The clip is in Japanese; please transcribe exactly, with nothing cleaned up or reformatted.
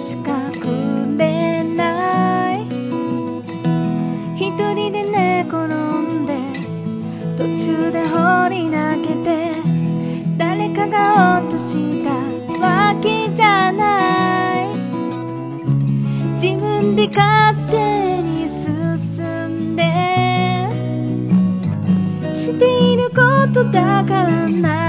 しかくれない。一人で寝転んで途中で放り投げて、誰かが落としたわけじゃない。自分で勝手に進んでしていることだからない。